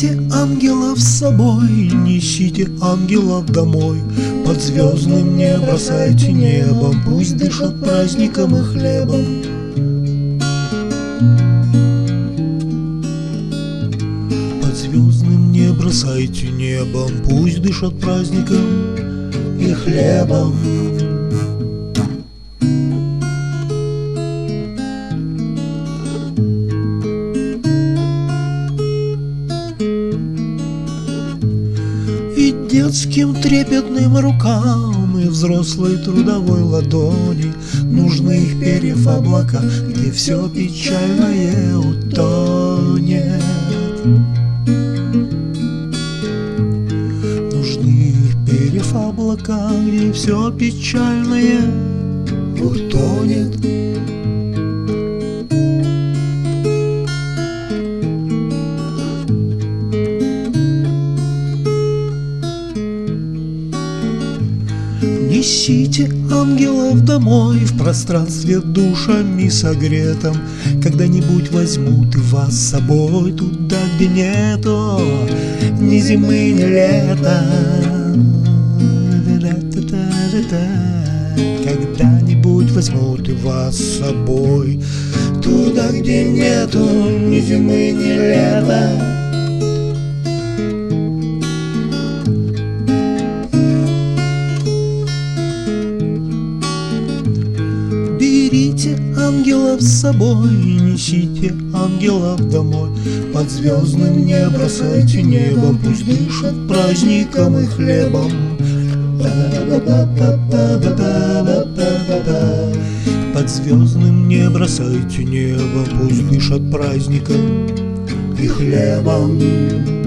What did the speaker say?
Берите ангелов с собой, несите ангелов домой. Под звездным не бросайте небом, пусть дышат праздником и хлебом. Под звездным не бросайте небом, пусть дышат праздником и хлебом. И детским трепетным рукам, и взрослой трудовой ладони нужны их перьев облака, где все печальное утонет. Нужны их перьев облака, где все печальное утонет. Несите ангелов домой, в пространстве душами согретом. Когда-нибудь возьмут и вас с собой туда, где нету ни зимы, ни лета. Когда-нибудь возьмут и вас с собой туда, где нету ни зимы, ни лета. Берите ангелов с собой, несите ангелов домой. Под звездным не бросайте небом, пусть дышат праздником и хлебом. Под звездным не бросайте небом, пусть дышат праздником и хлебом.